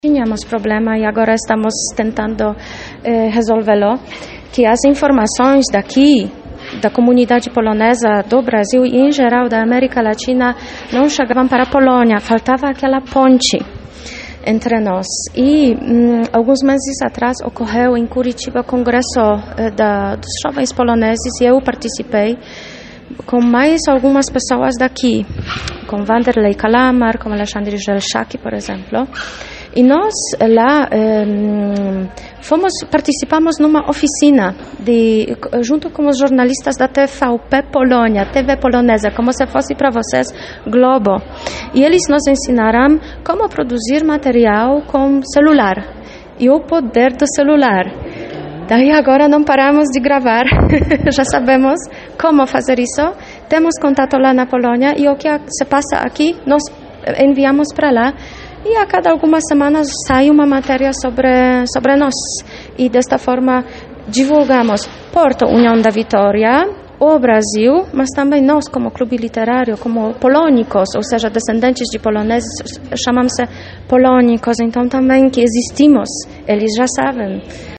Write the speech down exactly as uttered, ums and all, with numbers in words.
Tínhamos problema e agora estamos tentando eh, resolvê-lo, que as informações daqui, da comunidade polonesa do Brasil e em geral da América Latina não chegavam para a Polônia, faltava aquela ponte entre nós. E hum, alguns meses atrás ocorreu em Curitiba o congresso eh, da, dos jovens poloneses e eu participei com mais algumas pessoas daqui, com Wanderlei Kalamar, com Alexandre Jelczak, por exemplo. E nós lá um, fomos, participamos numa oficina de, junto com os jornalistas da T V P Polônia, T V polonesa, como se fosse para vocês Globo. E eles nos ensinaram como produzir material com celular e o poder do celular. Daí agora não paramos de gravar, já sabemos como fazer isso, temos contato lá na Polônia e o que se passa aqui nós enviamos para lá. E a cada algumas semanas sai uma matéria sobre, sobre nós. E desta forma divulgamos Porto União da Vitória, o Brasil, mas também nós como clube literário, como polônicos, ou seja, descendentes de poloneses, chamamos-se polônicos, então também que existimos, eles já sabem.